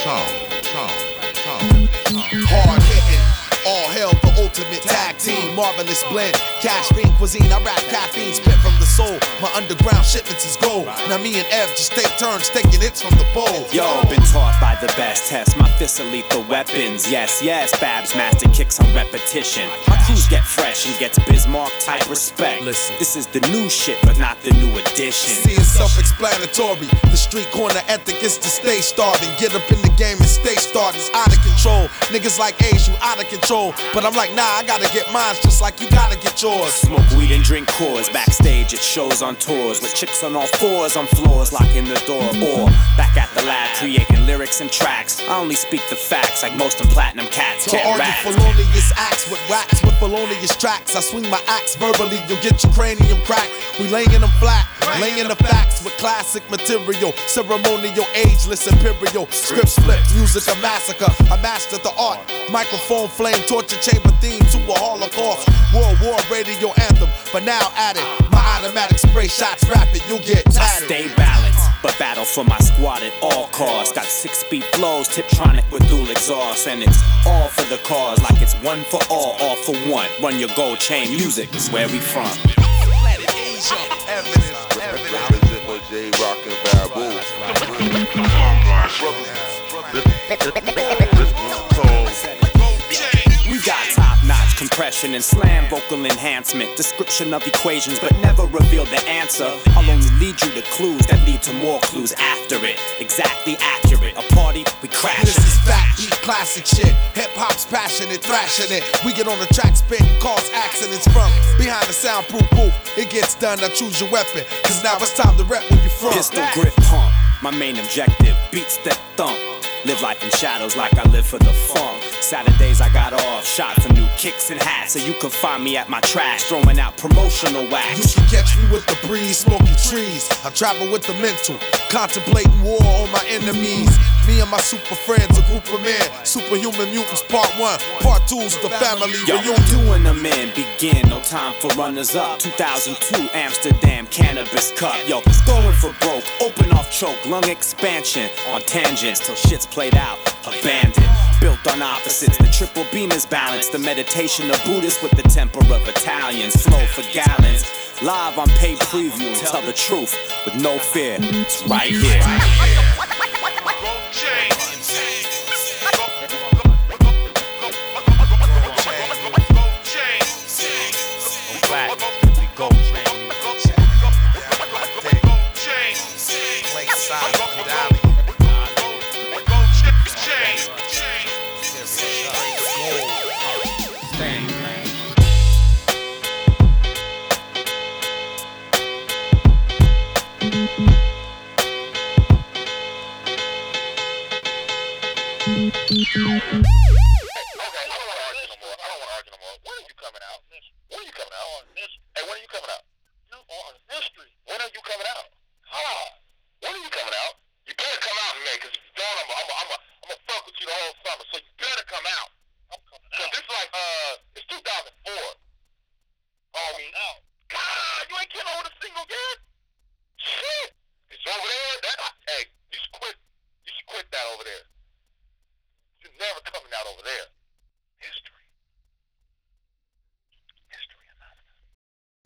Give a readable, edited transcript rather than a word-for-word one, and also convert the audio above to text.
Hard hitting, all hell the ultimate tag team. Marvelous blend, cash bean cuisine. I rap caffeine, spit from the soul. My underground shipments is gold. Now me and Ev just take turns taking hits from the bowl. Yo, been taught by the best. Test my fists are lethal weapons. Yes, Babs master kicks on repetition. My crews get fresh and gets Bismarck type respect. Listen, this is the new shit, but not the new edition. See, it's self-explanatory. The street corner ethic is to stay starving. Get up in the game and stay starting. It's out of control. Niggas like Ace, you out of control. But I'm like, nah, I gotta get mine just like you gotta get yours. Smoke weed and drink Coors. Backstage at shows on tours with chicks on all fours on floors, locking the door. Or back at the lab creating lyrics and tracks. I only speak the facts like most of platinum cats. To all you felonious acts with wax with felonious tracks. I swing my axe verbally, you'll get your cranium cracked. We laying them flat, laying the facts with classic material. Ceremonial, ageless, imperial. Scripts flipped, music a massacre. I mastered the art. Microphone flame, torture chamber theme to a holocaust. World War radio anthem, but now at it. My automatic spray shots rapid, you'll get tatted. Stay balanced, but battle for my squad at all costs. Got 6-speed flows, Tiptronic with dual exhaust. And it's all for the cause, like it's one for all for one. Run your gold chain, music is where we from. We got top-notch compression and slam vocal enhancement. Description of equations but never reveal the answer. I'll only lead you to clues that lead to more clues after it. Exactly accurate. A party, we crash. This is fat beat classic shit. Hip-hop's passionate, thrashing it. We get on the track spitting, cause accidents from behind the soundproof booth. It gets done, I choose your weapon. Cause now it's time to rep where you from. Pistol grip pump, my main objective. Beats that thump. Live life in shadows like I live for the funk. Saturdays I got off, shot for new kicks and hats. So you can find me at my trash, throwing out promotional wax. You can catch me with the breeze, smoking trees. I travel with the mental, contemplating war on my enemies. Me and my super friends, a group of men. Superhuman mutants, part 1. Part 2's the family reunion. Doing them in, begin, no time for runners up. 2002 Amsterdam Cannabis Cup. Yo, going for broke, open off choke, lung expansion on tangents till shit's played out, abandoned. Built on opposites, the triple beam is balanced. The meditation of Buddhists with the temper of Italians. Flow for gallons, live on paid preview. Tell the truth with no fear, it's right here. Gold chain.